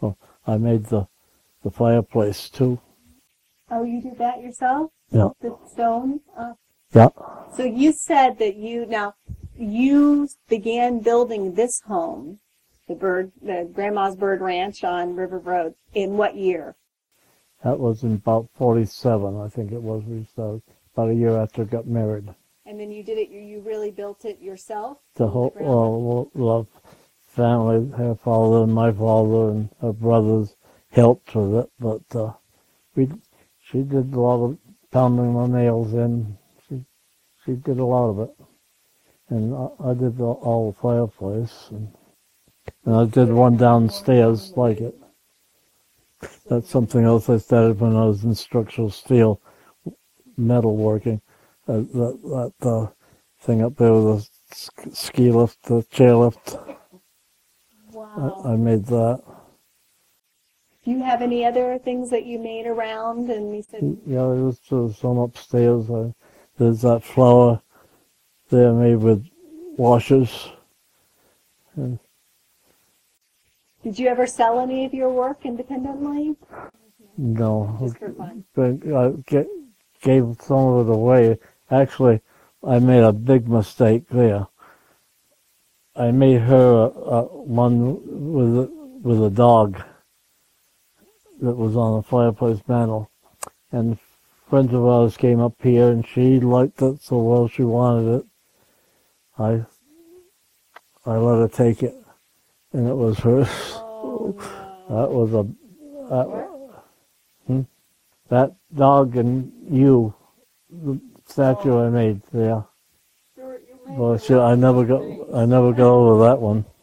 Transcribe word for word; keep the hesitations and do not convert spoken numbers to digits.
Oh, I made the, the fireplace too. Oh, you did that yourself? Yeah. The stone? Uh, Yeah. so you said that you, now, you began building this home, the bird, the Grandma's Bird Ranch on River Road, in what year? That was in about forty-seven, I think it was. We started about a year after I got married. And then you did it, you, you really built it yourself? The whole, well, well, family, her father and my father and her brothers helped with it, but uh, we, she did a lot of pounding the nails in. She, she did a lot of it. And I, I did the, all the fireplace. And, and I did one downstairs like it. That's something else I started when I was in structural steel, metal working. Uh, that that uh, thing up there with the ski lift, the chairlift. Wow. I, I made that. Do you have any other things that you made around? And you said, Yeah, there's uh, some upstairs. I, there's that flower there made with washers. And did you ever sell any of your work independently? no, Just for fun. but I get, gave some of it away. Actually, I made a big mistake there. I made her a, a, one with a, with a dog that was on the fireplace mantel, and friends of ours came up here, and she liked it so well she wanted it. I I let her take it, and it was hers. Oh, no. That was a that, hmm? that dog and you, the statue oh. I made there. Sure, you made Well, she, I never got I never got over that one.